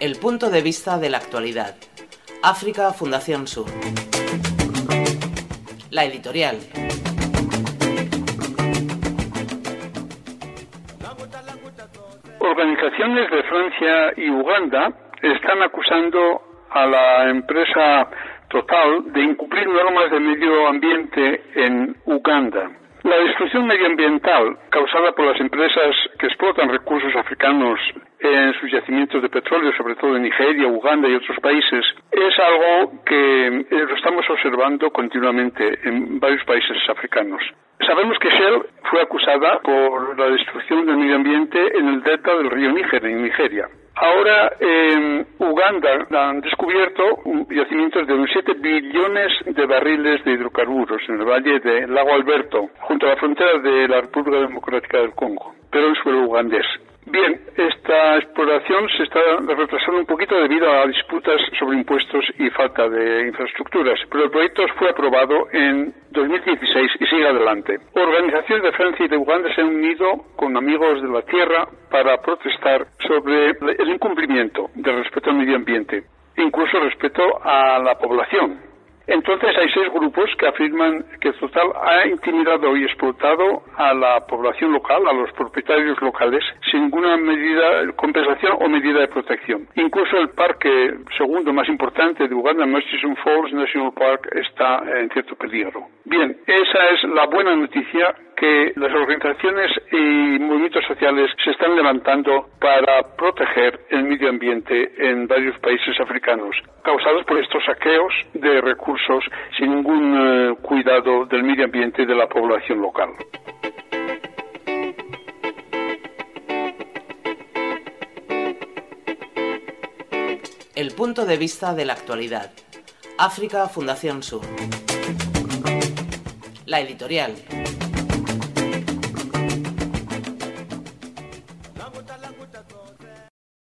El punto de vista de la actualidad. África Fundación Sur. La editorial. Organizaciones de Francia y Uganda están acusando a la empresa Total de incumplir normas de medio ambiente en Uganda. La destrucción medioambiental causada por las empresas que explotan recursos africanos en sus yacimientos de petróleo, sobre todo en Nigeria, Uganda y otros países, es algo que lo estamos observando continuamente en varios países africanos. Sabemos que Shell fue acusada por la destrucción del medio ambiente en el delta del río Níger, en Nigeria. Ahora en Uganda han descubierto yacimientos de unos 7 billones de barriles de hidrocarburos en el valle del lago Alberto, junto a la frontera de la República Democrática del Congo, pero en suelo ugandés. Bien, esta exploración se está retrasando un poquito debido a disputas sobre impuestos y falta de infraestructuras, pero el proyecto fue aprobado en 2016 y sigue adelante. Organizaciones de Francia y de Uganda se han unido con Amigos de la Tierra para protestar sobre el incumplimiento del respeto al medio ambiente, incluso respeto a la población. Entonces hay 6 grupos que afirman que Total ha intimidado y explotado a la población local, a los propietarios locales, sin ninguna medida de compensación o medida de protección. Incluso el parque segundo más importante de Uganda, Murchison Falls National Park, está en cierto peligro. Bien, esa es la buena noticia, que las organizaciones y movimientos sociales se están levantando para proteger el medio ambiente en varios países africanos, causados por estos saqueos de recursos sin ningún cuidado del medio ambiente y de la población local. El punto de vista de la actualidad. África Fundación Sur. La editorial.